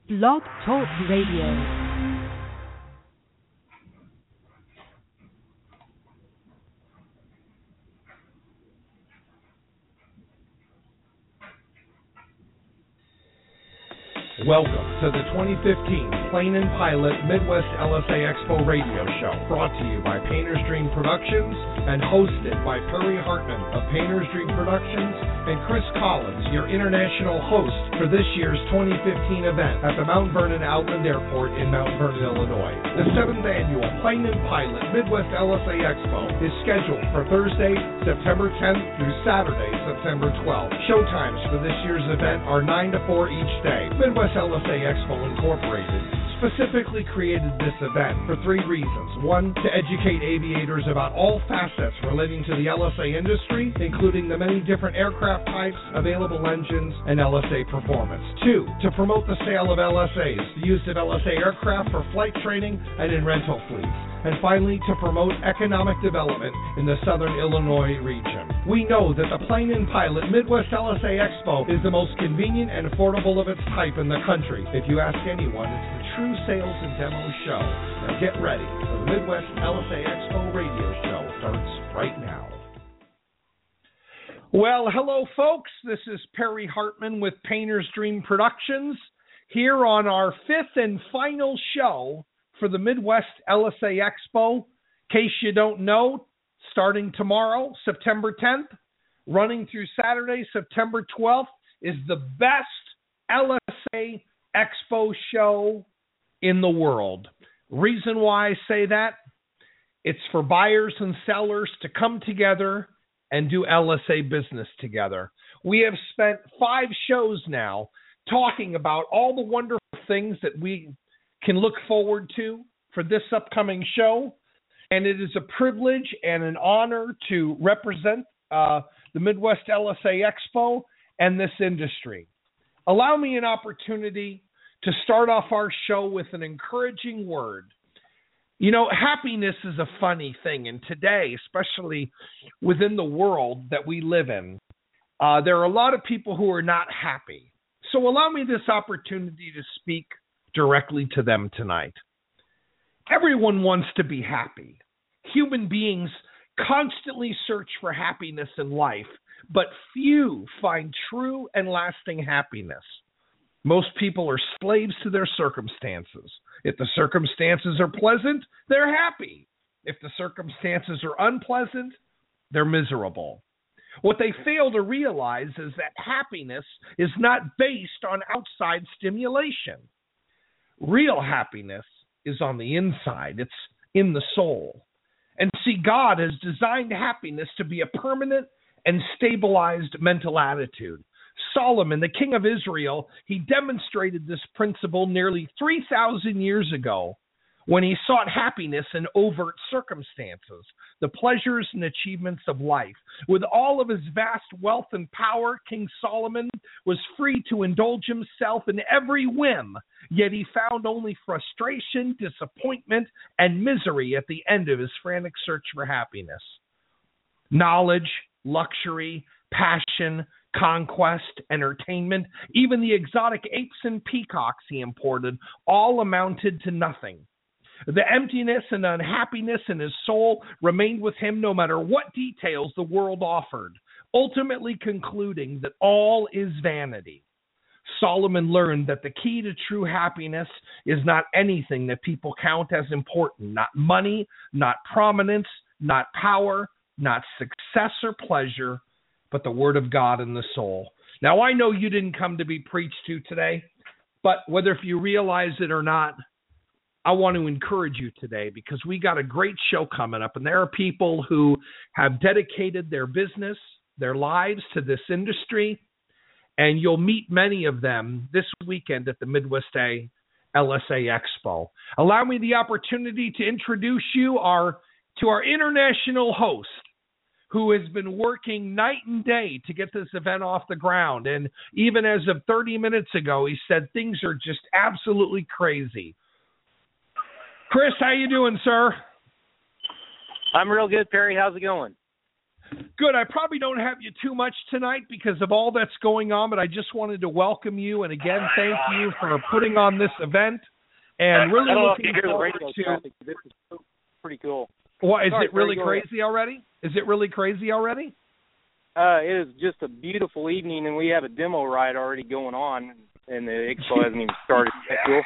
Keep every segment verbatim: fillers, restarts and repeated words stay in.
Blog Talk Radio. Welcome to the twenty fifteen Plane and Pilot Midwest L S A Expo radio show, brought to you by Painter's Dream Productions and hosted by Perry Hartman of Painter's Dream Productions and Chris Collins, your international host for this year's twenty fifteen event at the Mount Vernon Outland Airport in Mount Vernon, Illinois. The seventh annual Plane and Pilot Midwest L S A Expo is scheduled for Thursday, September tenth through Saturday, September twelfth. Showtimes for this year's event are nine to four each day. Midwest L S A Expo Incorporated specifically created this event for three reasons. One, to educate aviators about all facets relating to the L S A industry, including the many different aircraft types, available engines, and L S A performance. Two, to promote the sale of L S As, the use of L S A aircraft for flight training and in rental fleets. And finally, to promote economic development in the southern Illinois region. We know that the Plane and Pilot Midwest L S A Expo is the most convenient and affordable of its type in the country. If you ask anyone, it's the true sales and demo show. Now get ready. The Midwest L S A Expo radio show starts right now. Well, hello, folks. This is Perry Hartman with Painter's Dream Productions here on our fifth and final show for the Midwest L S A Expo. In case you don't know, starting tomorrow, September tenth, running through Saturday, September twelfth, is the best L S A Expo show in the world. Reason why I say that, it's for buyers and sellers to come together and do L S A business together. We have spent five shows now talking about all the wonderful things that we can look forward to for this upcoming show, and it is a privilege and an honor to represent uh, the Midwest L S A Expo and this industry. Allow me an opportunity to start off our show with an encouraging word. You know, happiness is a funny thing, and today, especially within the world that we live in, uh, there are a lot of people who are not happy. So allow me this opportunity to speak directly to them tonight. Everyone wants to be happy. Human beings constantly search for happiness in life, but few find true and lasting happiness. Most people are slaves to their circumstances. If the circumstances are pleasant, they're happy. If the circumstances are unpleasant, they're miserable. What they fail to realize is that happiness is not based on outside stimulation. Real happiness is on the inside. It's in the soul. And see, God has designed happiness to be a permanent and stabilized mental attitude. Solomon, the king of Israel, he demonstrated this principle nearly three thousand years ago when he sought happiness in overt circumstances, the pleasures and achievements of life. With all of his vast wealth and power, King Solomon was free to indulge himself in every whim, yet he found only frustration, disappointment, and misery at the end of his frantic search for happiness. Knowledge, luxury, passion, conquest, entertainment, even the exotic apes and peacocks he imported, all amounted to nothing. The emptiness and unhappiness in his soul remained with him no matter what details the world offered, ultimately concluding that all is vanity. Solomon learned that the key to true happiness is not anything that people count as important, not money, not prominence, not power, not success or pleasure, but the Word of God in the soul. Now, I know you didn't come to be preached to today, but whether if you realize it or not, I want to encourage you today because we got a great show coming up, and there are people who have dedicated their business, their lives to this industry, and you'll meet many of them this weekend at the Midwest L S A Expo. Allow me the opportunity to introduce you our, to our international host, who has been working night and day to get this event off the ground. And even as of thirty minutes ago, he said things are just absolutely crazy. Chris, how you doing, sir? I'm real good, Perry. How's it going? Good. I probably don't have you too much tonight because of all that's going on, but I just wanted to welcome you and again thank you for putting on this event and really looking forward to. This is pretty cool. Well, is Sorry, it really crazy already? Is it really crazy already? Uh, it is just a beautiful evening, and we have a demo ride already going on, and the expo hasn't even started. That's cool.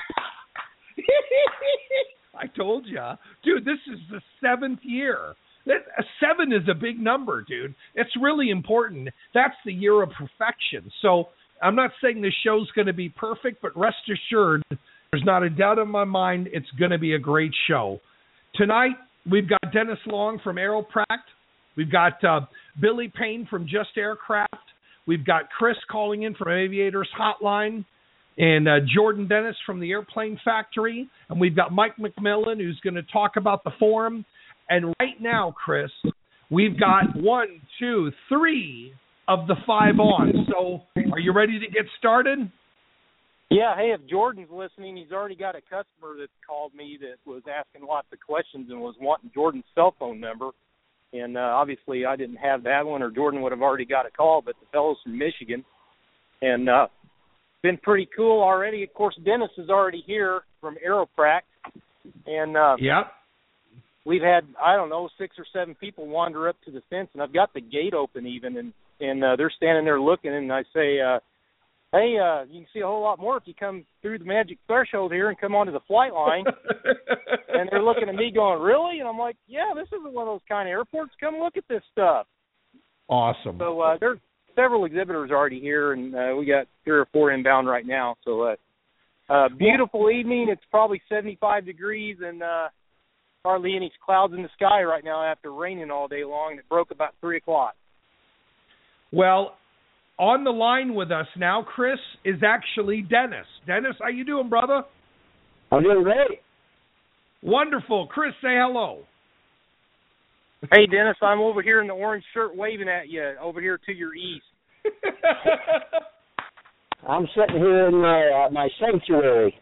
I told you, dude. This is the seventh year. That, a seven is a big number, dude. It's really important. That's the year of perfection. So I'm not saying this show's going to be perfect, but rest assured, there's not a doubt in my mind it's going to be a great show. Tonight, we've got Dennis Long from Aeropract. We've got uh, Billy Payne from Just Aircraft. We've got Chris calling in from Aviators Hotline. And uh, Jordan Dennis from the Airplane Factory. And we've got Mike McMillan, who's going to talk about the forum. And right now, Chris, we've got one, two, three of the five on. So are you ready to get started? Yeah. Hey, if Jordan's listening, he's already got a customer that called me that was asking lots of questions and was wanting Jordan's cell phone number. And uh, obviously I didn't have that one, or Jordan would have already got a call, but the fellow's from Michigan. And uh, been pretty cool already. Of course, Dennis is already here from Aeropract. And uh, yep. We've had, I don't know, six or seven people wander up to the fence, and I've got the gate open even, and, and uh, they're standing there looking, and I say, uh, hey, uh, you can see a whole lot more if you come through the magic threshold here and come onto the flight line. And they're looking at me going, really? And I'm like, yeah, this isn't one of those kind of airports. Come look at this stuff. Awesome. So uh, there's several exhibitors already here, and uh, we got three or four inbound right now. So uh, uh, beautiful evening. It's probably seventy-five degrees, and uh, hardly any clouds in the sky right now after raining all day long. It broke about three o'clock. Well, on the line with us now, Chris, is actually Dennis. Dennis, how you doing, brother? I'm doing great. Wonderful. Chris, say hello. Hey, Dennis, I'm over here in the orange shirt waving at you over here to your east. I'm sitting here in my, uh, my sanctuary.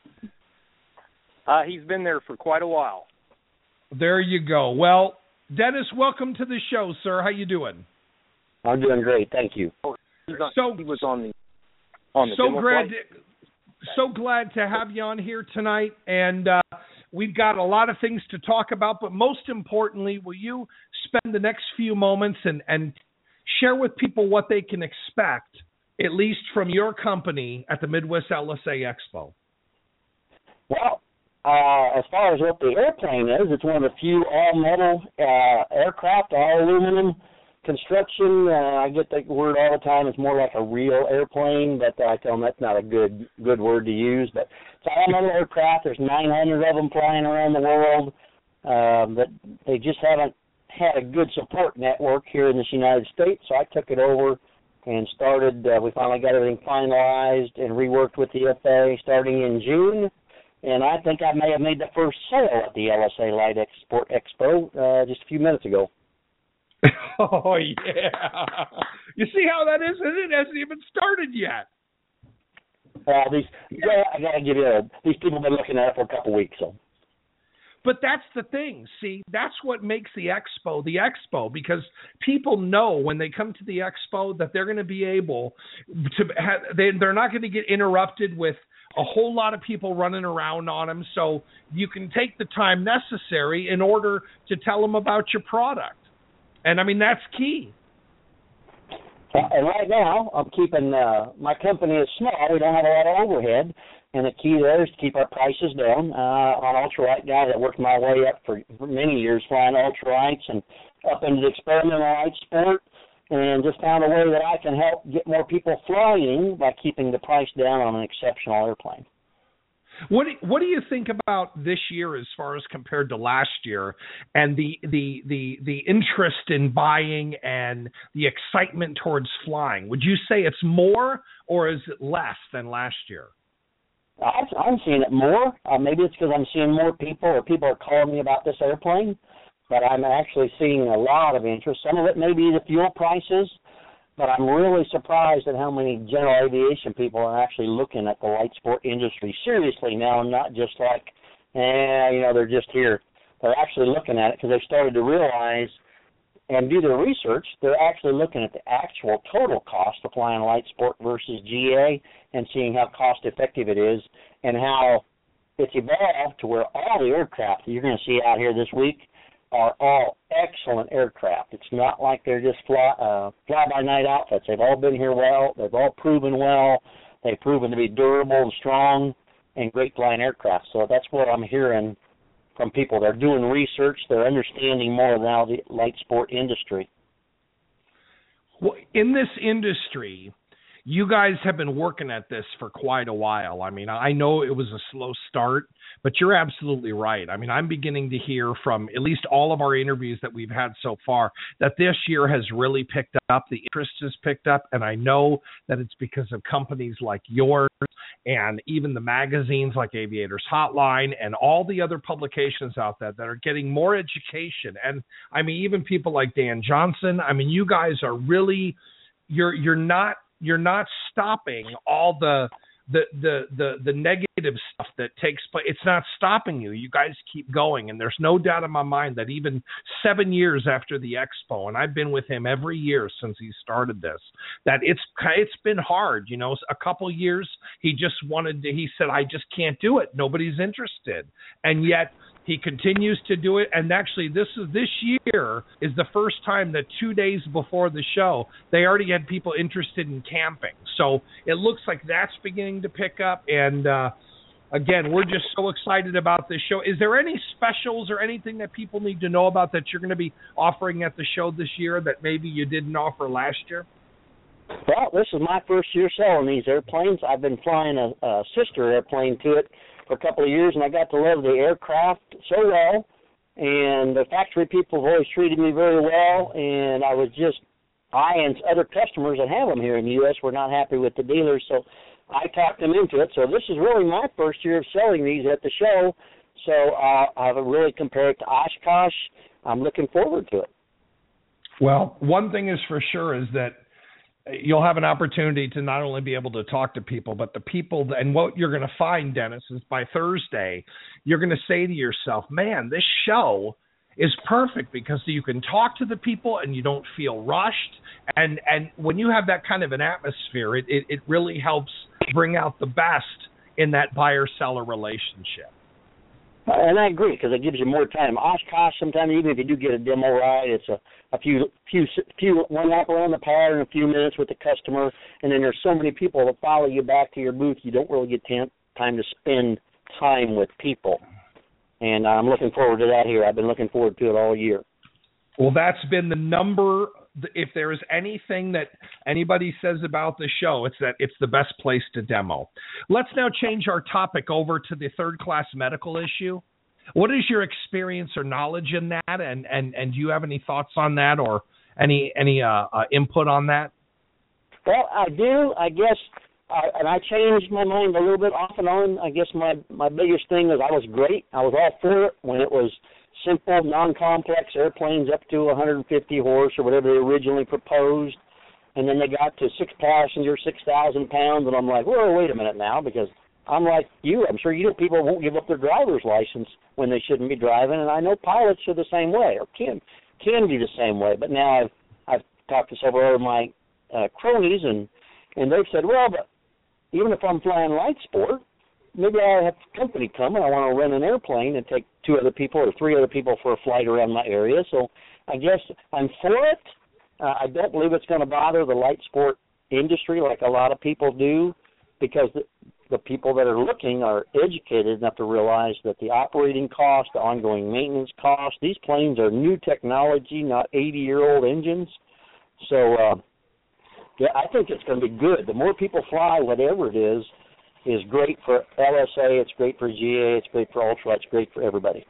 Uh, he's been there for quite a while. There you go. Well, Dennis, welcome to the show, sir. How you doing? I'm doing great, thank you. Oh, he, was on, so, he was on the on the so demo glad, flight. to, so glad to have you on here tonight, and uh, we've got a lot of things to talk about. But most importantly, will you spend the next few moments and and share with people what they can expect, at least from your company at the Midwest L S A Expo? Well, uh, as far as what the airplane is, it's one of the few all-metal uh, aircraft, all-aluminum construction. Uh, I get the word all the time. It's more like a real airplane, but I tell them that's not a good good word to use. But it's all-metal aircraft. There's nine hundred of them flying around the world. Um, but they just haven't had a good support network here in the United States, so I took it over and started. Uh, we finally got everything finalized and reworked with the F A A starting in June. And I think I may have made the first sale at the L S A Light Export Expo uh, just a few minutes ago. Oh, yeah. You see how that is? It hasn't even started yet. Uh, these, yeah, I got to give you a, these people have been looking at it for a couple weeks. So. But that's the thing. See, that's what makes the expo the expo, because people know when they come to the expo that they're going to be able to have, they, they're not going to get interrupted with a whole lot of people running around on them. So you can take the time necessary in order to tell them about your product. And, I mean, that's key. And right now, I'm keeping, uh, my company is small. We don't have a lot of overhead. And the key there is to keep our prices down. Uh, on ultralight guys, I worked my way up for, for many years flying ultralights and up into the experimental light sport, and just found a way that I can help get more people flying by keeping the price down on an exceptional airplane. What do, what do you think about this year as far as compared to last year, and the, the the the interest in buying and the excitement towards flying? Would you say it's more, or is it less than last year? I'm seeing it more. Uh, maybe it's because I'm seeing more people, or people are calling me about this airplane, but I'm actually seeing a lot of interest. Some of it may be the fuel prices, but I'm really surprised at how many general aviation people are actually looking at the light sport industry seriously now, and not just like, eh, you know, they're just here. They're actually looking at it because they've started to realize and do their research, they're actually looking at the actual total cost of flying light sport versus G A and seeing how cost effective it is and how it's evolved to where all the aircraft that you're going to see out here this week are all excellent aircraft. It's not like they're just fly, uh, fly-by-night outfits. They've all been here well. They've all proven well. They've proven to be durable and strong and great flying aircraft. So that's what I'm hearing from people. They're doing research. They're understanding more now the light sport industry. Well, in this industry, you guys have been working at this for quite a while. I mean, I know it was a slow start, but you're absolutely right. I mean, I'm beginning to hear from at least all of our interviews that we've had so far that this year has really picked up. The interest has picked up, and I know that it's because of companies like yours and even the magazines like Aviators Hotline and all the other publications out there that are getting more education. And, I mean, even people like Dan Johnson, I mean, you guys are really, you're you're not, You're not stopping all the the, the the the negative stuff that takes place. It's not stopping you. You guys keep going, and there's no doubt in my mind that even seven years after the expo, and I've been with him every year since he started this, that it's it's been hard. You know, a couple years he just wanted to. He said, "I just can't do it. Nobody's interested," and yet he continues to do it, and actually this is this year is the first time that two days before the show, they already had people interested in camping. So it looks like that's beginning to pick up, and uh, again, we're just so excited about this show. Is there any specials or anything that people need to know about that you're going to be offering at the show this year that maybe you didn't offer last year? Well, this is my first year selling these airplanes. I've been flying a, a sister airplane to it for a couple of years, and I got to love the aircraft so well, and the factory people have always treated me very well, and I was just, I and other customers that have them here in the U S were not happy with the dealers, so I talked them into it. So this is really my first year of selling these at the show, so uh, I've really compared it to Oshkosh. I'm looking forward to it. Well, one thing is for sure is that you'll have an opportunity to not only be able to talk to people, but the people, and what you're going to find, Dennis, is by Thursday, you're going to say to yourself, man, this show is perfect because you can talk to the people and you don't feel rushed. And, and when you have that kind of an atmosphere, it, it, it really helps bring out the best in that buyer-seller relationship. And I agree, because it gives you more time. Oshkosh, sometimes even if you do get a demo ride, it's a, a few, few, few, one lap around the pad and a few minutes with the customer, and then there's so many people that follow you back to your booth, you don't really get t- time to spend time with people. And I'm looking forward to that here. I've been looking forward to it all year. Well, that's been the number. If there is anything that anybody says about the show, it's that it's the best place to demo. Let's now change our topic over to the third-class medical issue. What is your experience or knowledge in that, and, and, and do you have any thoughts on that or any any uh, uh, input on that? Well, I do. I guess, uh, and I changed my mind a little bit off and on. I guess my, my biggest thing is I was great. I was all for it when it was simple, non-complex airplanes up to one hundred fifty horse or whatever they originally proposed. And then they got to six passengers, six thousand pounds, and I'm like, whoa, wait a minute now, because I'm like you. I'm sure you know people won't give up their driver's license when they shouldn't be driving, and I know pilots are the same way or can can be the same way. But now I've I've talked to several of my uh, cronies, and, and they've said, well, but even if I'm flying light sport, maybe I have company come and I want to rent an airplane and take two other people or three other people for a flight around my area. So I guess I'm for it. Uh, I don't believe it's going to bother the light sport industry like a lot of people do, because the, the people that are looking are educated enough to realize that the operating cost, the ongoing maintenance cost, these planes are new technology, not eighty-year-old engines. So, uh, yeah, I think it's going to be good. The more people fly, whatever it is, is great for L S A, it's great for G A, it's great for Ultra, it's great for everybody.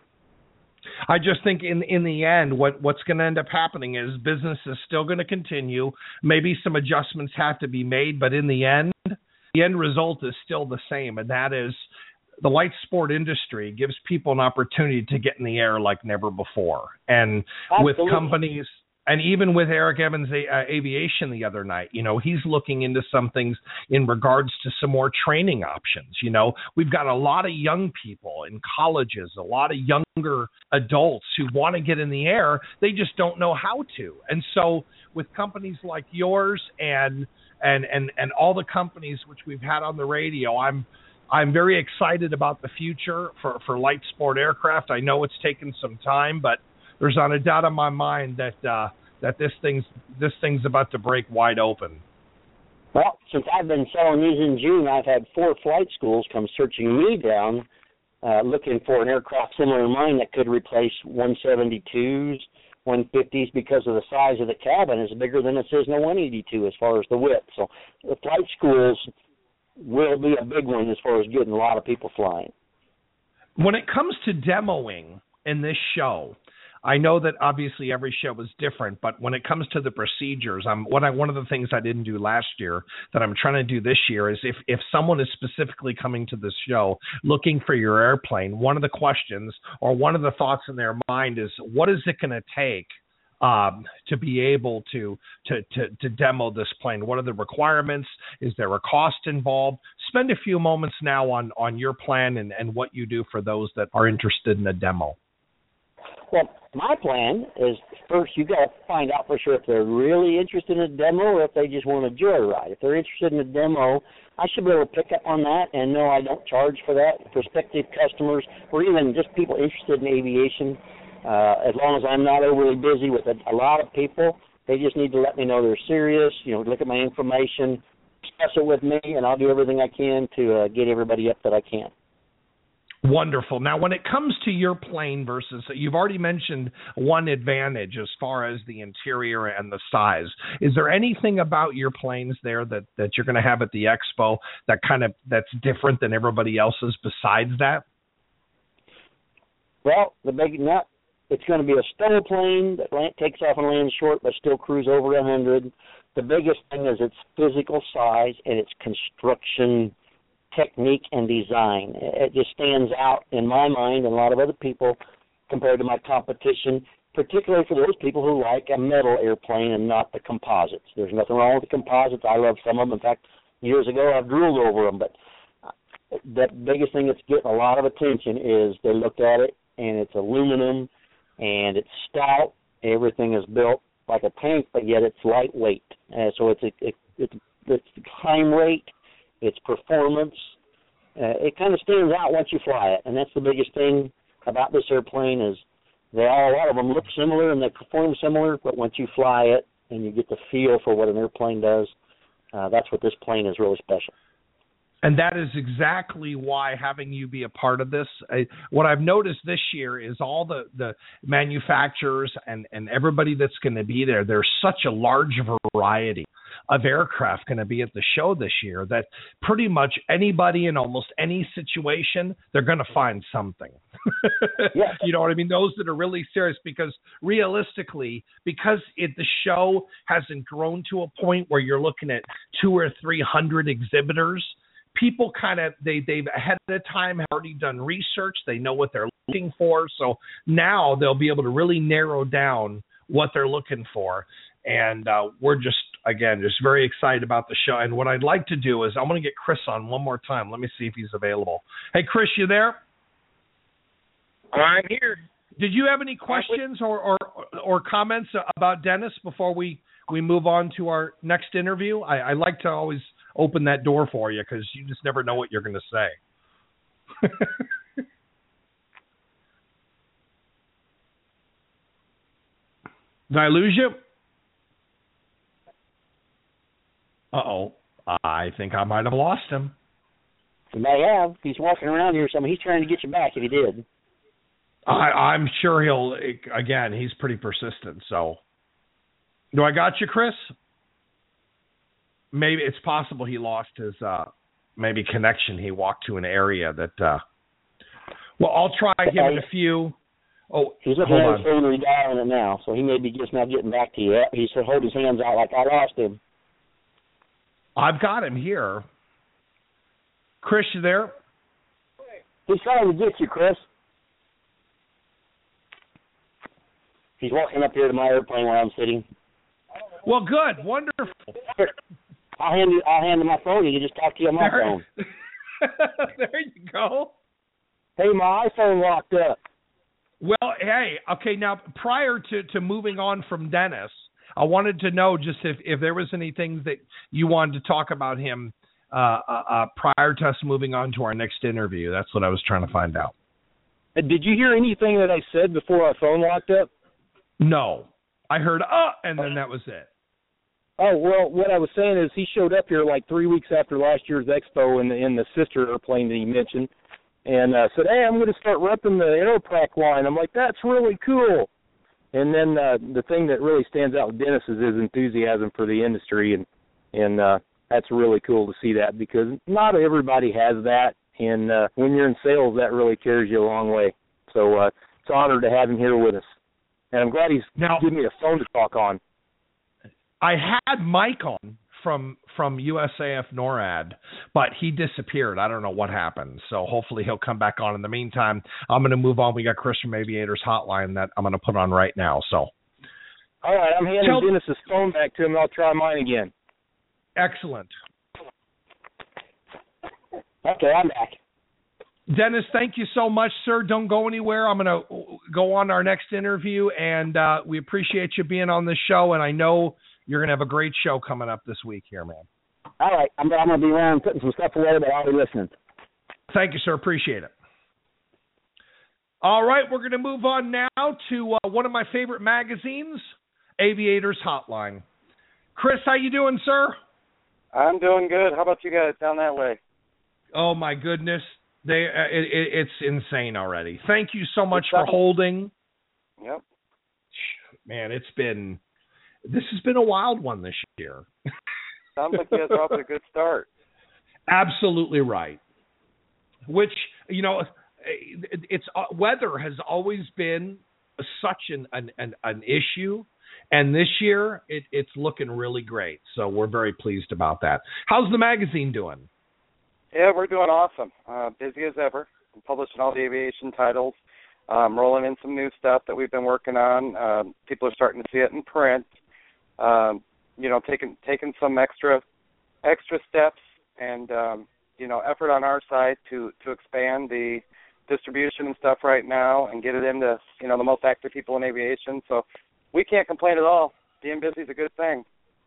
I just think in in the end, what, what's going to end up happening is business is still going to continue. Maybe some adjustments have to be made, but in the end, the end result is still the same, and that is the light sport industry gives people an opportunity to get in the air like never before. And Absolutely. with companies And even with Eric Evans uh, Aviation the other night, you know, he's looking into some things in regards to some more training options. You know, we've got a lot of young people in colleges, a lot of younger adults who want to get in the air. They just don't know how to. And so with companies like yours and and and, and all the companies which we've had on the radio, I'm I'm very excited about the future for, for light sport aircraft. I know it's taken some time, but there's not a doubt in my mind that uh, that this thing's this thing's about to break wide open. Well, since I've been selling these in June, I've had four flight schools come searching me down, uh, looking for an aircraft similar to mine that could replace one seventy-twos, one fifties, because of the size of the cabin is bigger than a Cessna one eighty-two as far as the width. So the flight schools will be a big one as far as getting a lot of people flying. When it comes to demoing in this show, I know that obviously every show is different, but when it comes to the procedures, I'm, what I, one of the things I didn't do last year that I'm trying to do this year is if, if someone is specifically coming to this show looking for your airplane, one of the questions or one of the thoughts in their mind is, what is it going to take um, to be able to, to, to, to demo this plane? What are the requirements? Is there a cost involved? Spend a few moments now on, on your plan and, and what you do for those that are interested in a demo. Well, my plan is first you got to find out for sure if they're really interested in a demo or if they just want a joyride. If they're interested in a demo, I should be able to pick up on that. And no, I don't charge for that. Prospective customers or even just people interested in aviation, uh, as long as I'm not overly busy with a, a lot of people, they just need to let me know they're serious. You know, look at my information, discuss it with me, and I'll do everything I can to uh, get everybody up that I can. Wonderful. Now, when it comes to your plane versus, you've already mentioned one advantage as far as the interior and the size. Is there anything about your planes there that, that you're going to have at the expo that kind of that's different than everybody else's besides that? Well, the big nut, it's going to be a stow plane that land, takes off and lands short but still cruise over one hundred. The biggest thing is its physical size and its construction technique and design. It just stands out in my mind and a lot of other people compared to my competition, particularly for those people who like a metal airplane and not the composites. There's nothing wrong with the composites. I love some of them. In fact, years ago I've drooled over them, but the biggest thing that's getting a lot of attention is they looked at it and it's aluminum and it's stout. Everything is built like a tank, but yet it's lightweight. Uh, so it's a, it, it's it's climb rate, its performance. Uh, it kind of stands out once you fly it, and that's the biggest thing about this airplane is they all, a lot of them look similar and they perform similar, but once you fly it and you get the feel for what an airplane does, uh, that's what this plane is really special. And that is exactly why having you be a part of this, I, what I've noticed this year is all the, the manufacturers and, and everybody that's going to be there, there's such a large variety of aircraft going to be at the show this year that pretty much anybody in almost any situation, they're going to find something. Yeah. You know what I mean? Those that are really serious, because realistically, because it, the show hasn't grown to a point where you're looking at two or three hundred exhibitors, people kind of, they, they've ahead of time have already done research. They know what they're looking for. So now they'll be able to really narrow down what they're looking for. And uh, we're just, again, just very excited about the show. And what I'd like to do is I'm going to get Chris on one more time. Let me see if he's available. Hey, Chris, you there? I'm here. Did you have any questions or, or, or comments about Dennis before we, we move on to our next interview? I, I like to always open that door for you because you just never know what you're going to say. Did I lose you? Uh-oh. I think I might have lost him. You may have. He's walking around here, so he's trying to get you back if he did. I, I'm sure he'll, again, he's pretty persistent, so. Do I got you, Chris? Maybe it's possible he lost his, uh, maybe connection. He walked to an area that, uh, well, I'll try him in a few. Oh, he's looking at his phone and redialing it now, so he may be just now getting back to you. He said, hold his hands out like I lost him. I've got him here. Chris, you there? He's trying to get you, Chris. He's walking up here to my airplane where I'm sitting. Well, good, wonderful. Here, I'll hand you. I'll hand him my phone. You can just talk to you on my there, phone. There you go. Hey, my iPhone locked up. Well, hey, okay. Now, prior to, to moving on from Dennis, I wanted to know just if, if there was anything that you wanted to talk about him uh, uh, prior to us moving on to our next interview. That's what I was trying to find out. Did you hear anything that I said before our phone locked up? No. I heard, uh, and then that was it. Oh, well, what I was saying is he showed up here like three weeks after last year's expo in the, in the sister airplane that he mentioned and uh, said, hey, I'm going to start repping the Aeroprac line. I'm like, that's really cool. And then uh, the thing that really stands out with Dennis is his enthusiasm for the industry, and, and uh, that's really cool to see that because not everybody has that, and uh, when you're in sales, that really carries you a long way. So uh, it's an honor to have him here with us. And I'm glad he's now, giving me a phone to talk on. I had Mike on from from U S A F NORAD, but he disappeared. I don't know what happened. So hopefully he'll come back on. In the meantime, I'm going to move on. We got Chris from Aviators Hotline that I'm going to put on right now. So, all right, I'm handing Tell- Dennis's phone back to him, and I'll try mine again. Excellent. Okay, I'm back. Dennis, thank you so much, sir. Don't go anywhere. I'm going to go on our next interview, and uh, we appreciate you being on the show, and I know you're going to have a great show coming up this week here, man. All right. I'm, I'm going to be around putting some stuff away, but I'll be listening. Thank you, sir. Appreciate it. All right, we're going to move on now to uh, one of my favorite magazines, Aviators Hotline. Chris, how you doing, sir? I'm doing good. How about you guys down that way? Oh, my goodness. They uh, it, it, it's insane already. Thank you so much for holding. Yep. Man, it's been this has been a wild one this year. Sounds like you guys are off to a good start. Absolutely right. Which, you know, it's uh, weather has always been such an an, an, an issue, and this year it, it's looking really great. So we're very pleased about that. How's the magazine doing? Yeah, we're doing awesome. Uh, busy as ever. I'm publishing all the aviation titles. Um, rolling in some new stuff that we've been working on. Um, people are starting to see it in print. Um, you know, taking taking some extra extra steps and um, you know effort on our side to to expand the distribution and stuff right now and get it into you know the most active people in aviation. So we can't complain at all. Being busy is a good thing.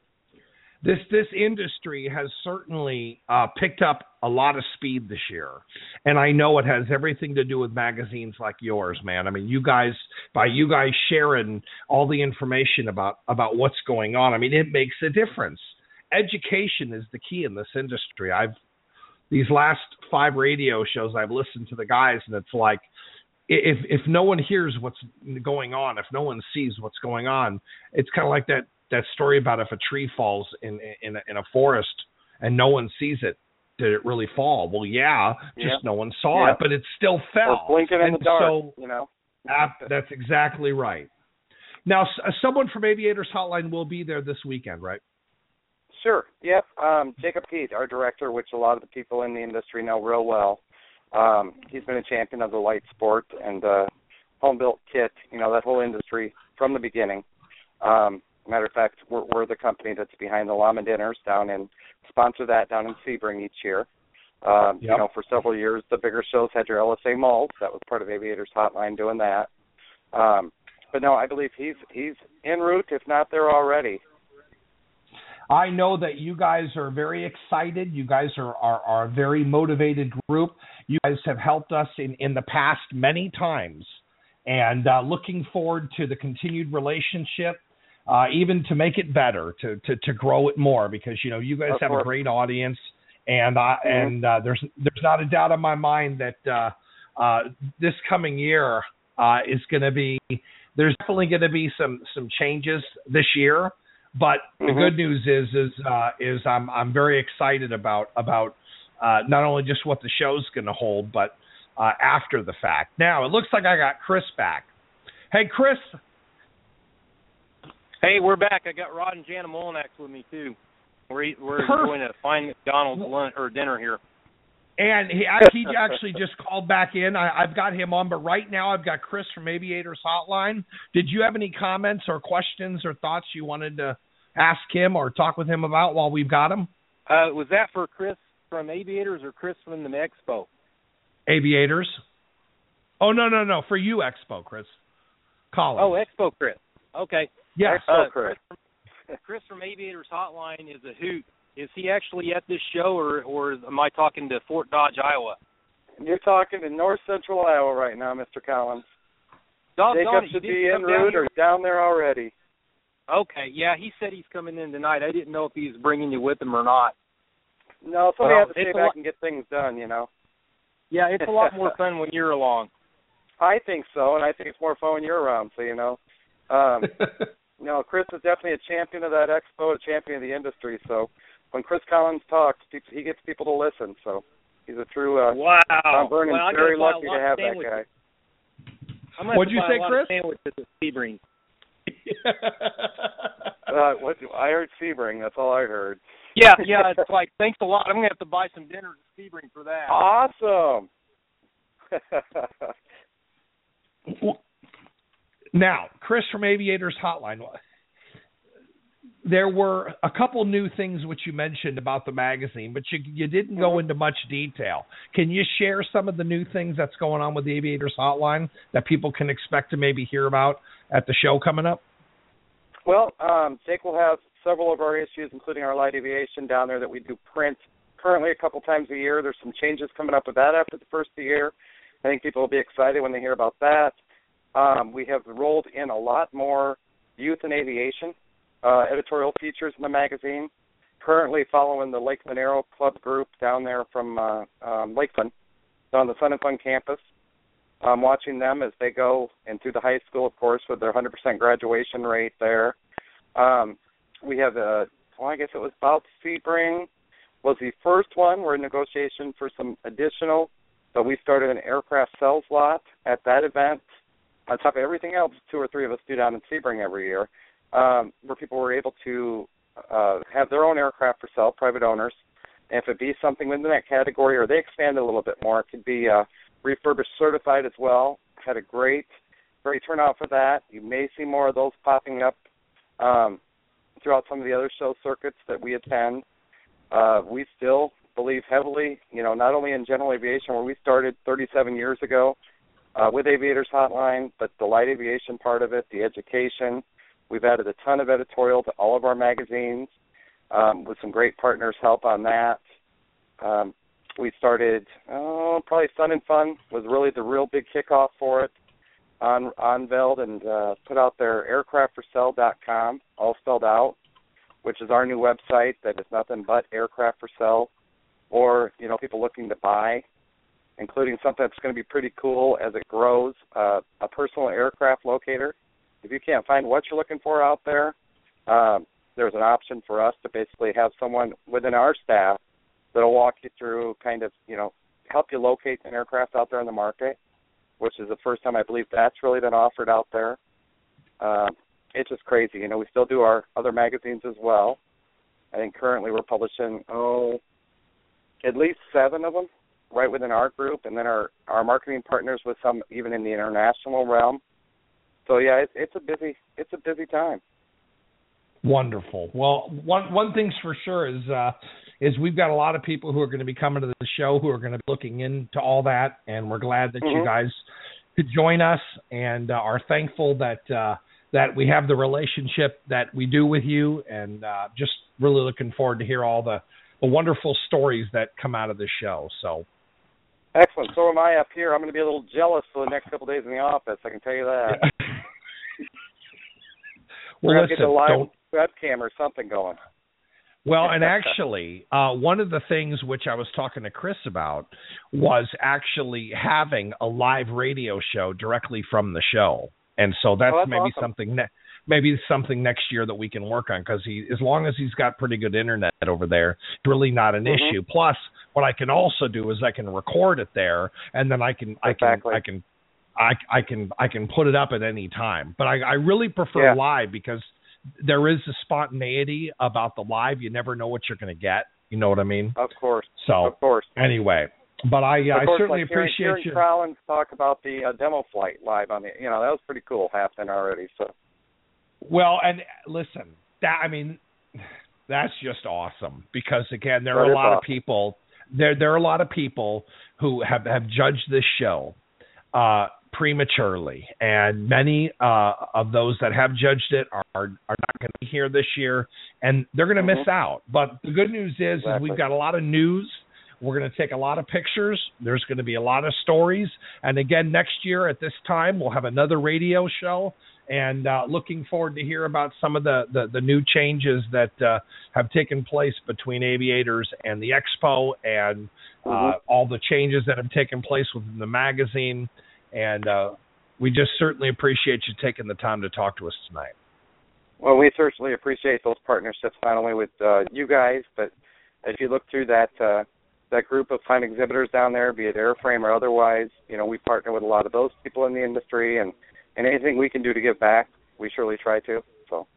This this industry has certainly uh, picked up a lot of speed this year, and I know it has everything to do with magazines like yours, man. I mean, you guys, by you guys sharing all the information about, about what's going on, I mean, it makes a difference. Education is the key in this industry. I've these last five radio shows I've listened to the guys, and it's like if if no one hears what's going on, if no one sees what's going on, it's kind of like that. That story about if a tree falls in in a, in a forest and no one sees it, did it really fall? Well, yeah, just yep. no one saw yep. it, but it still fell. Or blinking in and the dark, so, you know. uh, that's exactly right. Now, s- someone from Aviators Hotline will be there this weekend, right? Sure. Yep. Um, Jacob Keith, our director, which a lot of the people in the industry know real well. Um, he's been a champion of the light sport and uh, home-built kit, you know, that whole industry from the beginning. Um, Matter of fact, we're, we're the company that's behind the Llama Dinners down in, sponsor that down in Sebring each year. Um, yep. You know, for several years, the bigger shows had your L S A malls. That was part of Aviators Hotline doing that. Um, but no, I believe he's he's en route, if not there already. I know that you guys are very excited. You guys are, are, are a very motivated group. You guys have helped us in, in the past many times. And uh, looking forward to the continued relationship. Uh, even to make it better, to, to, to grow it more, because you know you guys of have course. a great audience, and uh, mm-hmm. and uh, there's there's not a doubt in my mind that uh, uh, this coming year uh, is going to be there's definitely going to be some some changes this year. But mm-hmm. the good news is is uh, is I'm I'm very excited about about uh, not only just what the show's going to hold, but uh, after the fact. Now it looks like I got Chris back. Hey, Chris. Hey, we're back. I got Rod and Jana Molinax with me too. We're we're Perfect. going to fine McDonald's lunch or dinner here. And he he actually just called back in. I, I've got him on, but right now I've got Chris from Aviators Hotline. Did you have any comments or questions or thoughts you wanted to ask him or talk with him about while we've got him? Uh, was that for Chris from Aviators or Chris from the Expo? Aviators. Oh, no, no, no. For you, Expo, Chris. Collins. Oh, Expo Chris. Okay. Yes. Uh, Chris, from, Chris from Aviators Hotline is a hoot. Is he actually at this show, or, or am I talking to Fort Dodge, Iowa? You're talking to north central Iowa right now, Mister Collins. Doggone Jacob should be en route or down there already. Okay, yeah, he said he's coming in tonight. I didn't know if he's bringing you with him or not. No, somebody well, has to stay back lot, and get things done, you know. Yeah, it's a lot more fun when you're along. I think so, and I think it's more fun when you're around, so you know. Um, no, Chris is definitely a champion of that expo, a champion of the industry, so when Chris Collins talks, he gets people to listen, so he's a true uh, wow. Tom Vernon's well, very lucky to have that guy. What'd you say, Chris? Sandwiches at Sebring. uh, what I heard Sebring. That's all I heard. Yeah, yeah. It's like thanks a lot. I'm gonna have to buy some dinner at Sebring for that. Awesome. Now, Chris from Aviators Hotline. There were a couple new things which you mentioned about the magazine, but you you didn't go into much detail. Can you share some of the new things that's going on with the Aviators Hotline that people can expect to maybe hear about at the show coming up? Well, um, Jake will have several of our issues, including our light aviation down there that we do print currently a couple times a year. There's some changes coming up with that after the first of the year. I think people will be excited when they hear about that. Um, we have rolled in a lot more youth and aviation uh, editorial features in the magazine. Currently following the Lakeland Aero Club group down there from uh, um, Lakeland, on the Sun and Fun campus. I'm watching them as they go and through the high school, of course, with their one hundred percent graduation rate there. Um, we have, a, well, I guess it was about Sebring was the first one. We're in negotiation for some additional. So we started an aircraft sales lot at that event. On top of everything else, two or three of us do down in Sebring every year, um, where people were able to uh, have their own aircraft for sale, private owners. And if it be something within that category or they expand it a little bit more, it could be uh, refurbished certified as well. Had a great, great turnout for that. You may see more of those popping up um, throughout some of the other show circuits that we attend. Uh, we still believe heavily, you know, not only in general aviation, where we started thirty-seven years ago uh, with Aviators Hotline, but the light aviation part of it, the education. We've added a ton of editorial to all of our magazines um, with some great partners' help on that. Um, we started, oh, probably Sun and Fun was really the real big kickoff for it. On unveiled and uh, put out their aircraft for sale dot com, all spelled out, which is our new website that is nothing but aircraft for sale, or, you know, people looking to buy, including something that's going to be pretty cool as it grows, uh, a personal aircraft locator. If you can't find what you're looking for out there, um, there's an option for us to basically have someone within our staff that will walk you through kind of, you know, help you locate an aircraft out there in the market, which is the first time I believe that's really been offered out there. Uh, it's just crazy. You know, we still do our other magazines as well. I think currently we're publishing, oh, at least seven of them right within our group, and then our, our marketing partners with some even in the international realm. So, yeah, it, it's a busy it's a busy time. Wonderful. Well, one one thing's for sure is uh, is we've got a lot of people who are going to be coming to the show who are going to be looking into all that, and we're glad that mm-hmm. you guys could join us and uh, are thankful that uh, that we have the relationship that we do with you, and uh, just really looking forward to hear all the, the wonderful stories that come out of the show. So. Excellent. So am I up here. I'm going to be a little jealous for the next couple of days in the office. I can tell you that. Well, We're listen, get a live don't... webcam or something going. Well, and actually, uh, one of the things which I was talking to Chris about was actually having a live radio show directly from the show, and so that's, oh, that's maybe awesome. something ne- maybe something next year that we can work on, because he, as long as he's got pretty good internet over there, it's really not an mm-hmm. issue. Plus, what I can also do is I can record it there, and then I can exactly. I can I can I, I can I can put it up at any time. But I, I really prefer yeah. live, because there is a spontaneity about the live. You never know what you're going to get. You know what I mean? Of course. So of course. Anyway, But I, uh, I course, certainly like hearing, appreciate hearing you. Collins talk about the uh, demo flight live on the, you know, that was pretty cool happening already. So. Well, and listen, that I mean, that's just awesome because again, there That are a is lot awesome. of people. There, there are a lot of people who have, have judged this show uh, prematurely, and many uh, of those that have judged it are are not going to be here this year, and they're going to Mm-hmm. miss out. But the good news is, Exactly. is we've got a lot of news. We're going to take a lot of pictures. There's going to be a lot of stories. And again, next year at this time, we'll have another radio show. And uh, looking forward to hear about some of the, the, the new changes that uh, have taken place between Aviators and the Expo and uh, Mm-hmm. all the changes that have taken place within the magazine. And uh, we just certainly appreciate you taking the time to talk to us tonight. Well, we certainly appreciate those partnerships, not only with uh, you guys, but if you look through that uh, that group of fine exhibitors down there, be it Airframe or otherwise, you know, we partner with a lot of those people in the industry, and, and anything we can do to give back, we surely try to. So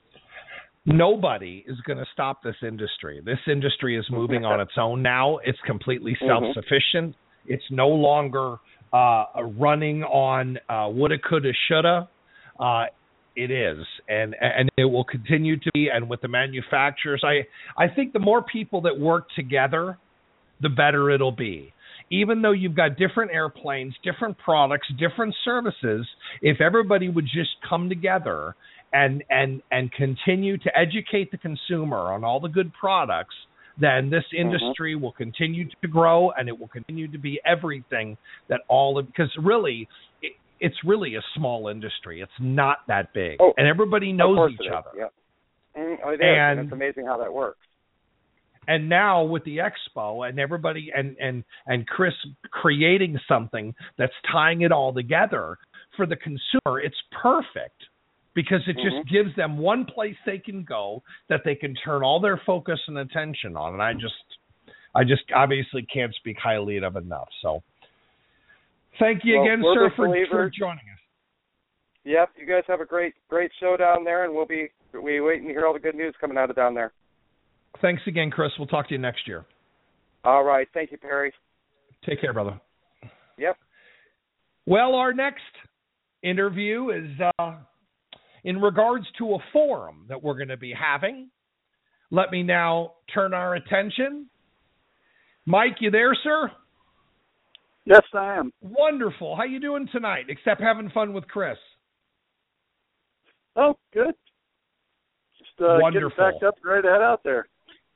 nobody is going to stop this industry. This industry is moving on its own now. It's completely self-sufficient. It's no longer uh, running on uh, woulda, coulda, shoulda. Uh, it is, and and it will continue to be. And with the manufacturers, I I think the more people that work together, the better it'll be. Even though you've got different airplanes, different products, different services, if everybody would just come together and and and continue to educate the consumer on all the good products, then this industry mm-hmm. will continue to grow, and it will continue to be everything that all of, because really, it, it's really a small industry. It's not that big, oh, and everybody knows each other. Yep. Mm, oh, it is, and, and it's amazing how that works. And now with the Expo and everybody and, and, and Chris creating something that's tying it all together for the consumer, it's perfect because it mm-hmm. just gives them one place they can go that they can turn all their focus and attention on. And I just, I just obviously can't speak highly of it enough. So thank you well, again, sir, for, for believers. joining us. Yep, you guys have a great, great show down there, and we'll be we waiting to hear all the good news coming out of down there. Thanks again, Chris. We'll talk to you next year. All right. Thank you, Perry. Take care, brother. Yep. Well, our next interview is uh, in regards to a forum that we're going to be having. Let me now turn our attention. Mike, you there, sir? Yes, I am. Wonderful. How you doing tonight, except having fun with Chris? Oh, good. Just uh, Wonderful. Getting packed up and ready to head out there.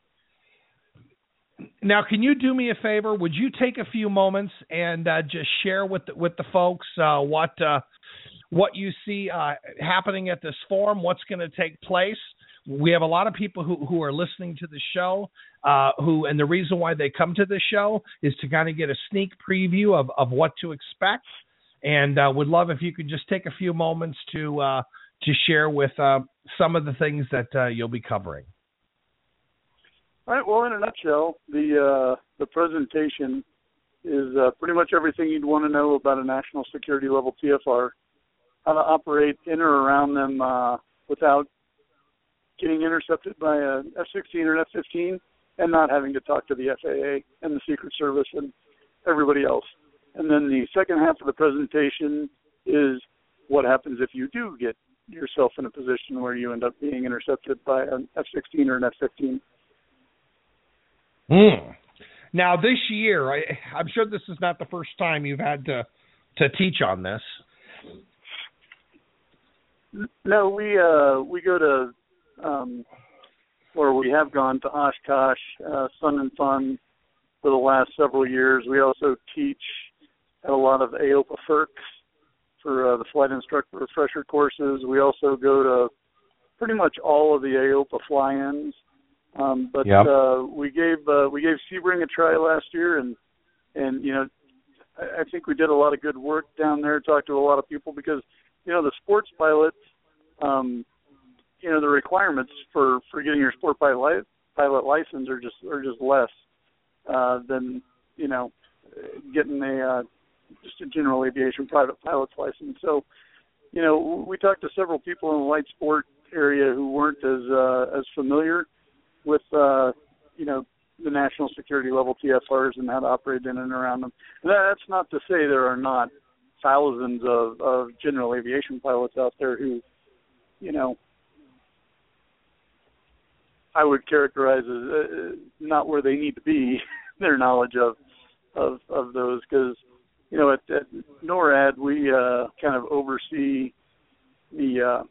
Now, can you do me a favor? Would you take a few moments and uh, just share with the, with the folks uh, what uh, what you see uh, happening at this forum, what's going to take place? We have a lot of people who, who are listening to the show, uh, who and the reason why they come to the show is to kind of get a sneak preview of, of what to expect. And uh, would love if you could just take a few moments to uh, to share with uh, some of the things that uh, you'll be covering. All right. Well, in a nutshell, the uh, the presentation is uh, pretty much everything you'd want to know about a national security level T F R, how to operate in or around them uh, without getting intercepted by an F sixteen or an F fifteen, and not having to talk to the F A A and the Secret Service and everybody else. And then the second half of the presentation is what happens if you do get yourself in a position where you end up being intercepted by an F sixteen or an F fifteen. Mm. Now, this year, I, I'm sure this is not the first time you've had to to teach on this. No, we uh, we go to, um, or we have gone to Oshkosh, uh, Sun and Fun for the last several years. We also teach at a lot of A O P A F E R Cs for uh, the flight instructor refresher courses. We also go to pretty much all of the A O P A fly-ins. Um, but yep. uh, we gave uh, we gave Sebring a try last year, and and you know I, I think we did a lot of good work down there. Talked to a lot of people because you know the sports pilots, um, you know the requirements for, for getting your sport pilot pilot license are just are just less uh, than you know getting a uh, just a general aviation private pilot's license. So you know we talked to several people in the light sport area who weren't as uh, as familiar with, uh, you know, the national security level T F Rs and how to operate in and around them. And that's not to say there are not thousands of, of general aviation pilots out there who, you know, I would characterize as uh, not where they need to be, their knowledge of of, of those, because, you know, at, at NORAD, we uh, kind of oversee the, uh,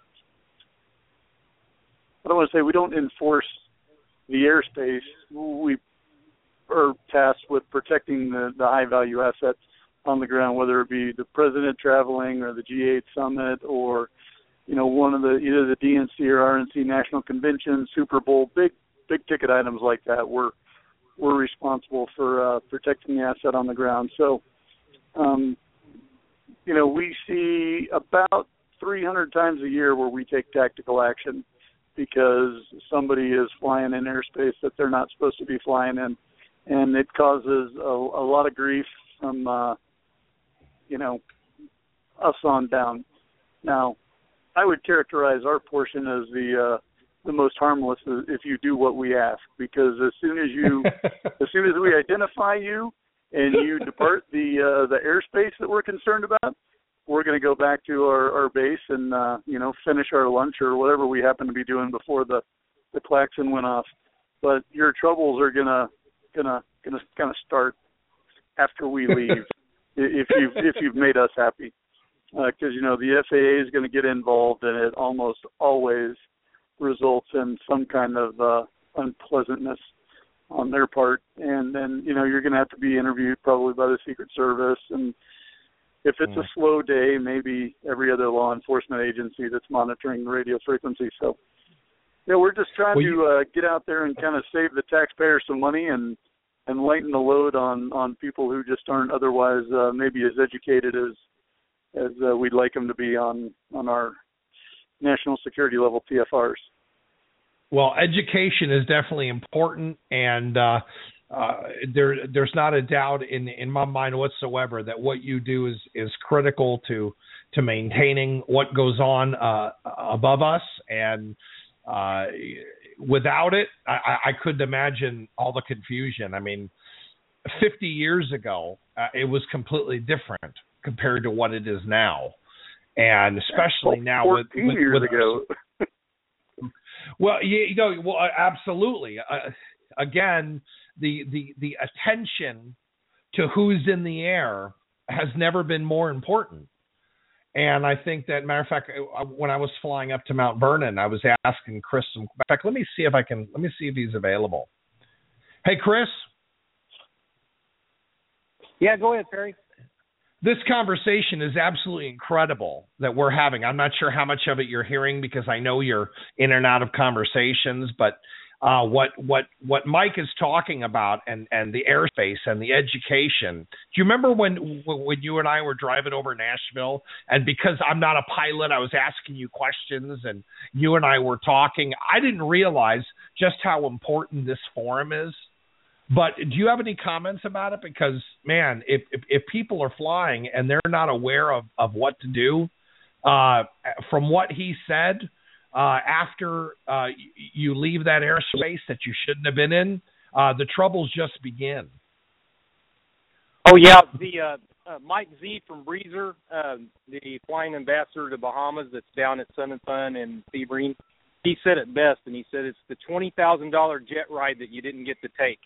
I don't want to say we don't enforce the airspace. We are tasked with protecting the, the high-value assets on the ground, whether it be the president traveling or the G eight summit or, you know, one of the, either the D N C or R N C national convention, Super Bowl, big, big-ticket items like that. We're, we're responsible for uh, protecting the asset on the ground. So, um, you know, we see about three hundred times a year where we take tactical action because somebody is flying in airspace that they're not supposed to be flying in, and it causes a, a lot of grief from, uh, you know, us on down. Now, I would characterize our portion as the uh, the most harmless if you do what we ask, because as soon as you, as soon as we identify you and you depart the uh, the airspace that we're concerned about, we're going to go back to our, our base and, uh, you know, finish our lunch or whatever we happen to be doing before the, the klaxon went off. But your troubles are going to gonna gonna kind of start after we leave if you've, if you've made us happy. Because, uh, you know, the F A A is going to get involved, and it almost always results in some kind of uh, unpleasantness on their part. And then, you know, you're going to have to be interviewed probably by the Secret Service, and if it's a slow day, maybe every other law enforcement agency that's monitoring the radio frequency. So, yeah, we're just trying well, to uh, get out there and kind of save the taxpayer some money and, and lighten the load on, on people who just aren't otherwise uh, maybe as educated as as uh, we'd like them to be on, on our national security level T F Rs. Well, education is definitely important, and uh, Uh, there, there's not a doubt in, in my mind whatsoever that what you do is, is critical to to maintaining what goes on uh, above us, and uh, without it, I, I couldn't imagine all the confusion. I mean, fifty years ago, uh, it was completely different compared to what it is now, and especially now with, with, years with ago. Well, you, you know, well, absolutely. Uh, again. The, the the attention to who's in the air has never been more important. And I think that, matter of fact, when I was flying up to Mount Vernon, I was asking Chris some, in fact, let me see if I can, let me see if he's available. Hey, Chris. Yeah, go ahead, Perry. This conversation is absolutely incredible that we're having. I'm not sure how much of it you're hearing because I know you're in and out of conversations, but Uh, what what what Mike is talking about, and, and the airspace and the education. Do you remember when when you and I were driving over Nashville, and because I'm not a pilot, I was asking you questions, and you and I were talking. I didn't realize just how important this forum is. But do you have any comments about it? Because, man, if if, if people are flying and they're not aware of, of what to do, uh, from what he said, Uh, after uh, you leave that airspace that you shouldn't have been in, uh, the troubles just begin. Oh, yeah. The uh, uh, Mike Z from Breezer, uh, the flying ambassador to Bahamas that's down at Sun and Fun and Sebring, he said it best, and he said it's the twenty thousand dollars jet ride that you didn't get to take.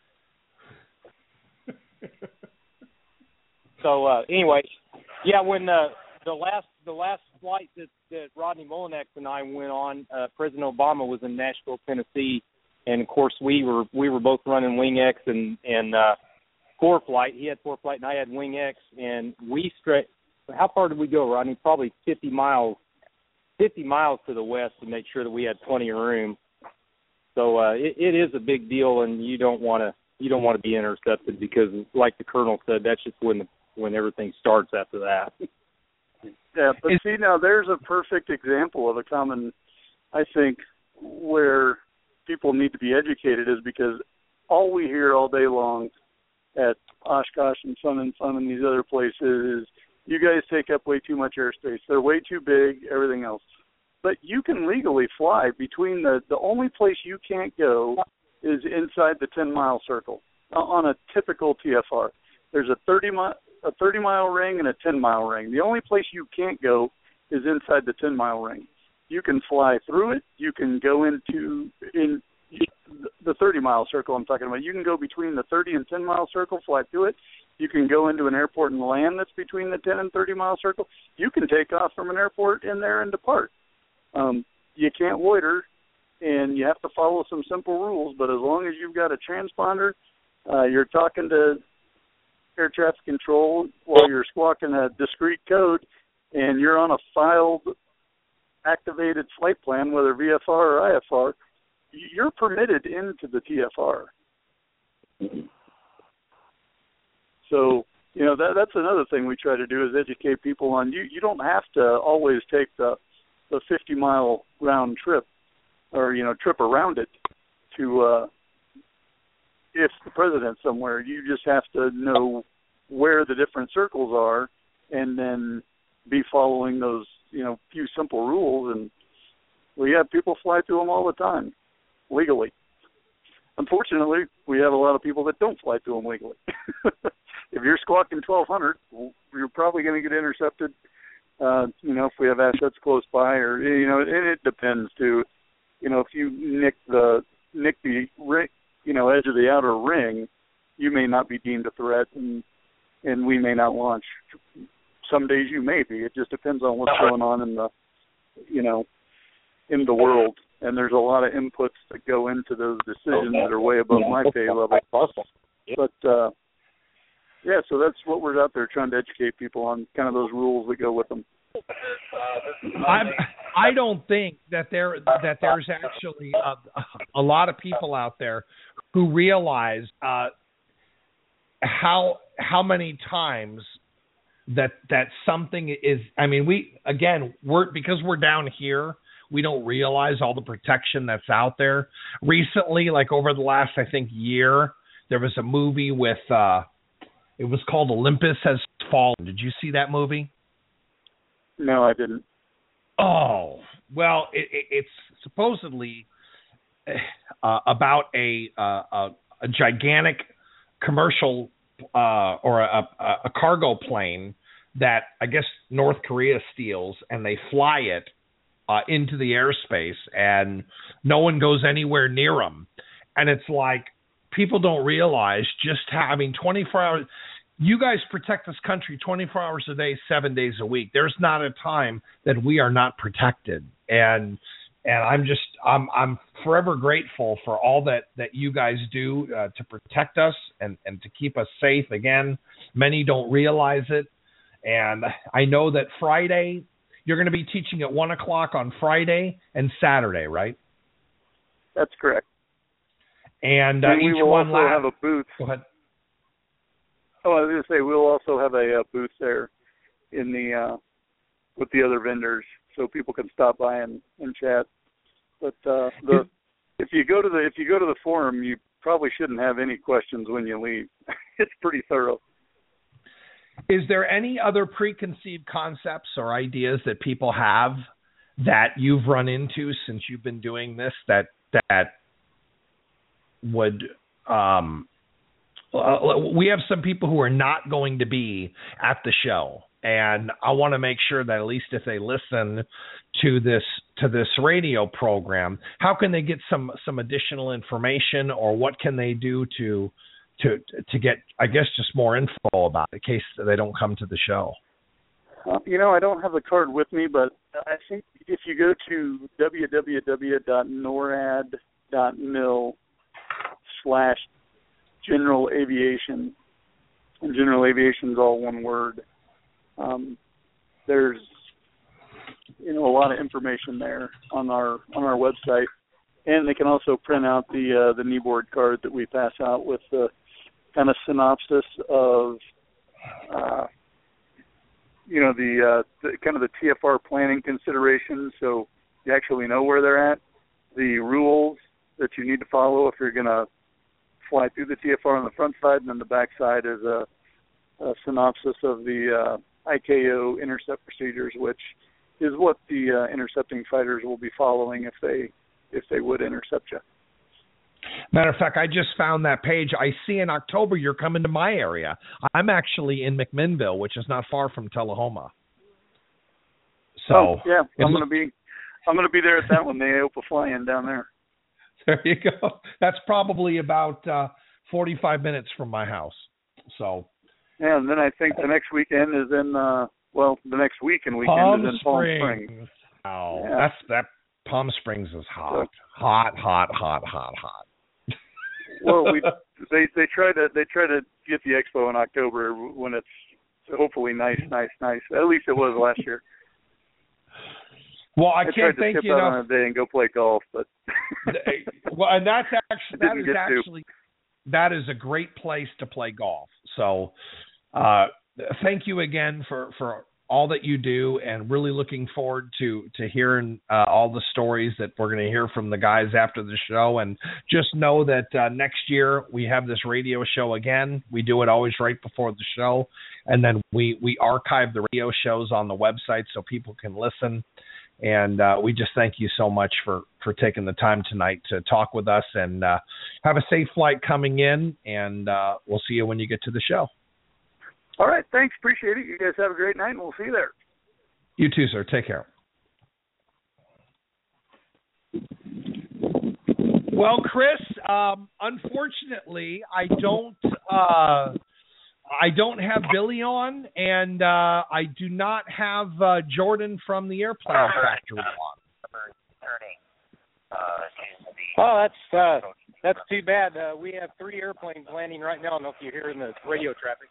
So, uh, anyway, yeah, when uh, the last the last flight that, that Rodney Mullinex and I went on, uh, President Obama was in Nashville, Tennessee, and of course we were we were both running Wing X and and uh, Core Flight. He had Core Flight and I had Wing X, and we straight. How far did we go, Rodney? Probably fifty miles, fifty miles to the west to make sure that we had plenty of room. So uh, it, it is a big deal, and you don't want to you don't want to be intercepted because, like the Colonel said, that's just when the, when everything starts after that. Yeah, but see, now there's a perfect example of a common, I think, where people need to be educated is because all we hear all day long at Oshkosh and Sun and Fun and these other places is, you guys take up way too much airspace. They're way too big, everything else. But you can legally fly between the, the only place you can't go is inside the ten-mile circle uh, on a typical T F R. There's a thirty-mile a thirty-mile ring and a ten-mile ring. The only place you can't go is inside the ten-mile ring. You can fly through it. You can go into in the thirty-mile circle I'm talking about. You can go between the thirty and ten-mile circle, fly through it. You can go into an airport and land that's between the ten and thirty-mile circle. You can take off from an airport in there and depart. Um, you can't loiter, and you have to follow some simple rules, but as long as you've got a transponder, uh, you're talking to air traffic control while you're squawking a discrete code, and you're on a filed, activated flight plan, whether V F R or I F R, you're permitted into the T F R. So, you know, that that's another thing we try to do is educate people on. You you don't have to always take the the fifty-mile round trip or, you know, trip around it to uh, if the president's somewhere. You just have to know where the different circles are and then be following those, you know, few simple rules. And we have people fly through them all the time, legally. Unfortunately, we have a lot of people that don't fly through them legally. If you're squawking twelve hundred, you're probably going to get intercepted, uh, you know, if we have assets close by, or, you know, and it depends, too. You know, if you nick the, nick the ring, you know, edge of the outer ring, you may not be deemed a threat, and, and we may not launch. Some days you may be. It just depends on what's going on in the, you know, in the world. And there's a lot of inputs that go into those decisions that are way above my pay level. But, uh, yeah, so that's what we're out there trying to educate people on, kind of those rules that go with them. I I don't think that there that there's actually a, a lot of people out there who realize uh, how how many times that that something is. I mean, we again we're because we're down here. We don't realize all the protection that's out there. Recently, like over the last, I think, year, there was a movie with, uh, it was called Olympus Has Fallen. Did you see that movie? No, I didn't. Oh, well, it, it, it's supposedly uh, about a, uh, a a gigantic commercial uh, or a, a cargo plane that I guess North Korea steals, and they fly it Uh, into the airspace, and no one goes anywhere near them. And it's like, people don't realize just how, I mean, twenty-four hours, you guys protect this country twenty-four hours a day, seven days a week. There's not a time that we are not protected. And, and I'm just, I'm, I'm forever grateful for all that, that you guys do uh, to protect us and, and to keep us safe. Again, many don't realize it. And I know that Friday, you're going to be teaching at one o'clock on Friday and Saturday, right? That's correct. And, uh, and we each will one also last... have a booth. Go ahead. Oh, I was going to say we'll also have a, a booth there in the uh, with the other vendors, so people can stop by and, and chat. But uh, the if you go to the if you go to the forum, you probably shouldn't have any questions when you leave. It's pretty thorough. Is there any other preconceived concepts or ideas that people have that you've run into since you've been doing this that that would um, uh, we have some people who are not going to be at the show, and I want to make sure that at least if they listen to this to this radio program, how can they get some some additional information, or what can they do to to to get, I guess, just more info about it in case they don't come to the show? Uh, you know, I don't have the card with me, but I think if you go to w w w dot norad dot mil slash general aviation, and general aviation is all one word, um, there's, you know, a lot of information there on our on our website. And they can also print out the uh, the kneeboard card that we pass out with the kind of synopsis of, uh, you know, the, uh, the kind of the T F R planning considerations, so you actually know where they're at, the rules that you need to follow if you're going to fly through the T F R on the front side, and then the back side is a, a synopsis of the uh, I C A O intercept procedures, which is what the uh, intercepting fighters will be following if they if they would intercept you. Matter of fact, I just found that page. I see in October you're coming to my area. I'm actually in McMinnville, which is not far from Tullahoma. So oh, yeah, I'm lo- going to be I'm going to be there at that one. They open fly-in down there. There you go. That's probably about uh, forty-five minutes from my house. So yeah, and then I think the next weekend is in uh, well, the next weekend weekend Palm is in Palm Springs. Springs. Oh, yeah. that's that. Palm Springs is hot, hot, hot, hot, hot, hot. Well, we they they try to they try to get the expo in October when it's hopefully nice, nice, nice. At least it was last year. Well, I, I can't tried to thank skip you out enough. on a day and go play golf, but well, and that's actually that Didn't is get to. actually that is a great place to play golf. So, uh, thank you again for for all that you do, and really looking forward to to hearing uh, all the stories that we're going to hear from the guys after the show. And just know that uh, next year we have this radio show again. We do it always right before the show, and then we we archive the radio shows on the website so people can listen. And uh, we just thank you so much for, for taking the time tonight to talk with us, and uh, have a safe flight coming in, and uh, we'll see you when you get to the show. All right, thanks. Appreciate it. You guys have a great night, and we'll see you there. You too, sir. Take care. Well, Chris, um, unfortunately, I don't uh, I don't have Billy on, and uh, I do not have uh, Jordan from the Airplane Factory on. Oh, that's uh, that's too bad. Uh, we have three airplanes landing right now. I don't know if you're hearing the radio traffic.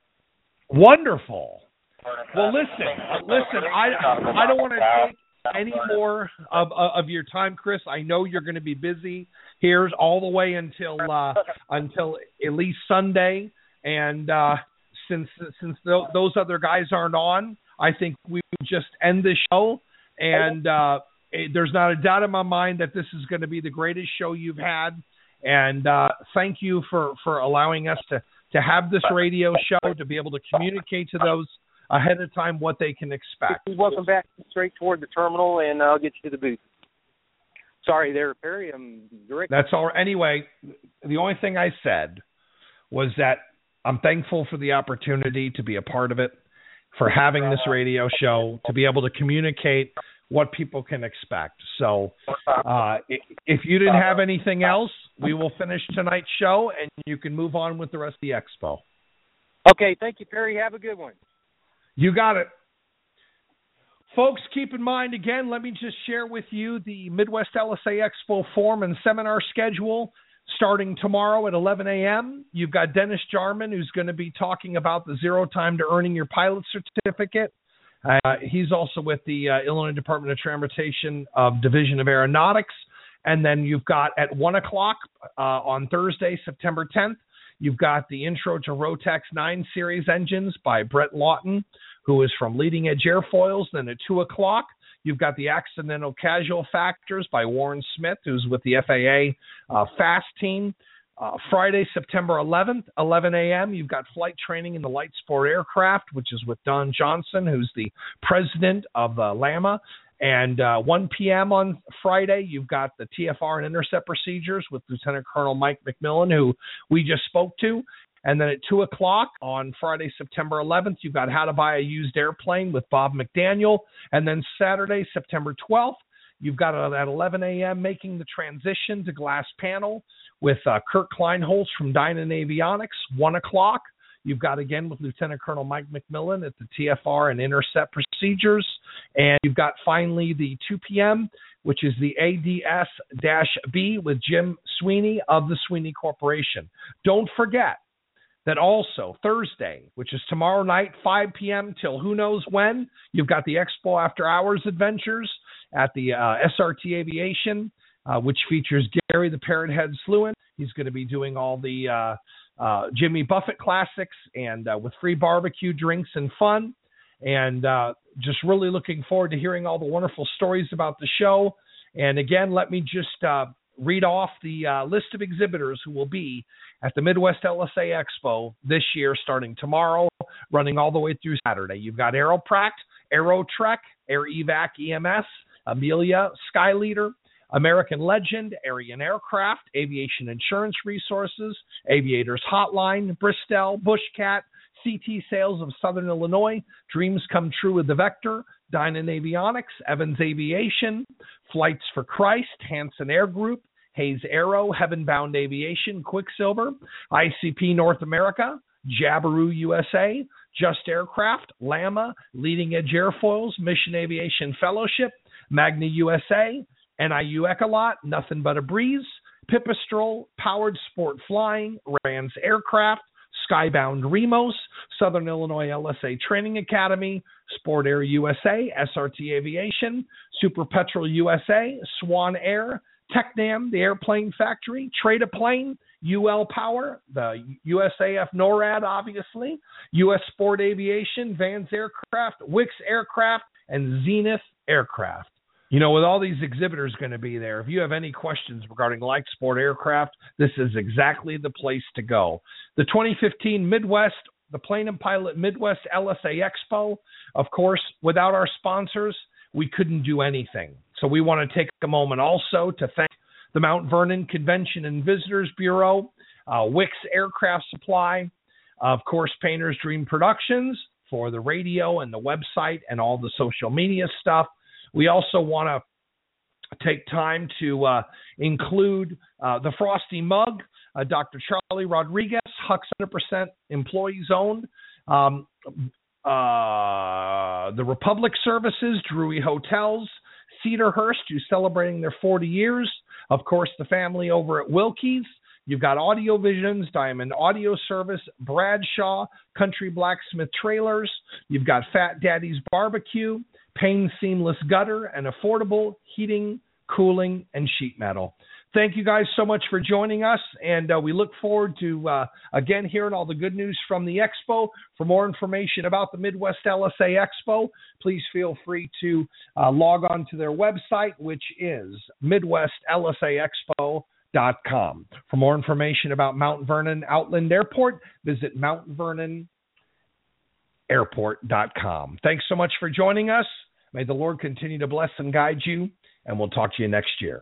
Wonderful. Well, listen, uh, listen. I I don't want to take any more of of your time, Chris. I know you're going to be busy here all the way until uh, until at least Sunday. And uh, since since th- those other guys aren't on, I think we would just end the show. And uh, it, there's not a doubt in my mind that this is going to be the greatest show you've had. And uh, thank you for, for allowing us to, to have this radio show, to be able to communicate to those ahead of time what they can expect. Welcome back straight toward the terminal, and I'll get you to the booth. Sorry there, Perry. I'm direct. That's all. Anyway, the only thing I said was that I'm thankful for the opportunity to be a part of it, for having this radio show, to be able to communicate what people can expect. So uh, if you didn't have anything else, we will finish tonight's show, and you can move on with the rest of the expo. Okay, thank you, Perry. Have a good one. You got it. Folks, keep in mind, again, let me just share with you the Midwest L S A Expo Forum and Seminar schedule. Starting tomorrow at eleven a.m., you've got Dennis Jarman, who's going to be talking about the zero time to earning your pilot certificate. Uh, he's also with the uh, Illinois Department of Transportation of Division of Aeronautics. And then you've got at one o'clock uh, on Thursday, September tenth, you've got the Intro to Rotax nine Series Engines by Brett Lawton, who is from Leading Edge Airfoils. Then at two o'clock, you've got the Accidental Casual Factors by Warren Smith, who's with the F A A uh, FAST team. Uh, Friday, September eleventh, eleven a.m., you've got Flight Training in the Light Sport Aircraft, which is with Don Johnson, who's the president of uh, LAMA. And uh, one p.m. on Friday, you've got the T F R and intercept procedures with Lieutenant Colonel Mike McMillan, who we just spoke to. And then at two o'clock on Friday, September eleventh, you've got How to Buy a Used Airplane with Bob McDaniel. And then Saturday, September twelfth, you've got uh, at eleven a.m. Making the Transition to Glass Panel with uh, Kurt Kleinholz from Dynan Avionics. one o'clock, you've got again with Lieutenant Colonel Mike McMillan at the T F R and intercept procedures. And you've got finally the two p.m., which is the A D S B with Jim Sweeney of the Sweeney Corporation. Don't forget that also Thursday, which is tomorrow night, five p.m. till who knows when, you've got the Expo After Hours Adventures at the uh, S R T Aviation, uh, which features Gary the Parrot Head Sluin. He's going to be doing all the uh, uh, Jimmy Buffett classics, and uh, with free barbecue, drinks, and fun. And uh, just really looking forward to hearing all the wonderful stories about the show. And again, let me just uh, read off the uh, list of exhibitors who will be at the Midwest L S A Expo this year, starting tomorrow, running all the way through Saturday. You've got Aeropract, Aerotrek, Air Evac E M S, Amelia, Skyleader, American Legend, Ariane Aircraft, Aviation Insurance Resources, Aviators Hotline, Bristol, Bushcat, C T Sales of Southern Illinois, Dreams Come True with the Vector, Dynan Avionics, Evans Aviation, Flights for Christ, Hanson Air Group, Hayes Aero, Heavenbound Aviation, Quicksilver, I C P North America, Jabiru U S A, Just Aircraft, Lama, Leading Edge Airfoils, Mission Aviation Fellowship, Magna U S A, N I U Ecolot, Nothing But a Breeze, Pipistrel, Powered Sport Flying, Rand's Aircraft, Skybound Remos, Southern Illinois L S A Training Academy, Sport Air U S A, S R T Aviation, Super Petrol U S A, Swan Air, Technam, the Airplane Factory, Trade a Plane, U L Power, the U S A F NORAD, obviously, U S Sport Aviation, Vans Aircraft, Wix Aircraft, and Zenith Aircraft. You know, with all these exhibitors going to be there, if you have any questions regarding light sport aircraft, this is exactly the place to go. The twenty fifteen Midwest, the Plane and Pilot Midwest L S A Expo, of course, without our sponsors, we couldn't do anything. So we want to take a moment also to thank the Mount Vernon Convention and Visitors Bureau, uh, Wix Aircraft Supply, of course, Painter's Dream Productions for the radio and the website and all the social media stuff. We also want to take time to uh, include uh, the Frosty Mug, uh, Doctor Charlie Rodriguez, Huck's one hundred percent employees owned, um, uh, the Republic Services, Drury Hotels, Cedarhurst, who's celebrating their forty years, of course, the family over at Wilkie's. You've got Audio Visions, Diamond Audio Service, Bradshaw, Country Blacksmith Trailers. You've got Fat Daddy's Barbecue, Payne Seamless Gutter, and Affordable Heating, Cooling, and Sheet Metal. Thank you guys so much for joining us, and uh, we look forward to, uh, again, hearing all the good news from the Expo. For more information about the Midwest L S A Expo, please feel free to uh, log on to their website, which is Midwest L S A Expo dot com. For more information about Mount Vernon Outland Airport, visit Mount Vernon Airport dot com. Thanks so much for joining us. May the Lord continue to bless and guide you, and we'll talk to you next year.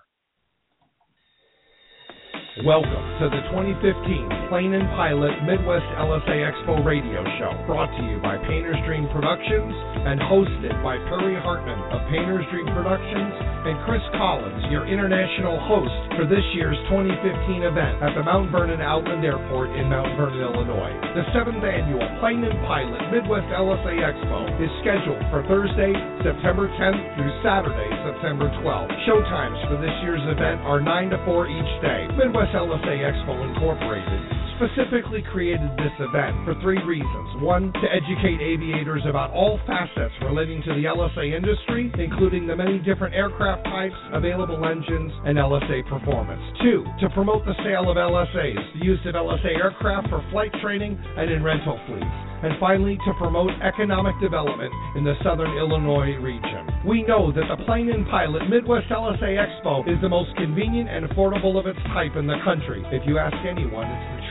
Welcome to the twenty fifteen Plane and Pilot Midwest L S A Expo Radio Show, brought to you by Painter's Dream Productions and hosted by Perry Hartman of Painter's Dream Productions and Chris Collins, your international host for this year's twenty fifteen event at the Mount Vernon Outland Airport in Mount Vernon, Illinois. The seventh annual Plane and Pilot Midwest L S A Expo is scheduled for Thursday, September tenth through Saturday, September twelfth. Showtimes for this year's event are nine to four each day. Midwest L S A Expo Incorporated specifically created this event for three reasons. One, to educate aviators about all facets relating to the L S A industry, including the many different aircraft types, available engines, and L S A performance. Two, to promote the sale of L S As, the use of L S A aircraft for flight training and in rental fleets. And finally, to promote economic development in the Southern Illinois region. We know that the Plane and Pilot Midwest L S A Expo is the most convenient and affordable of its type in the country. If you ask anyone, it's the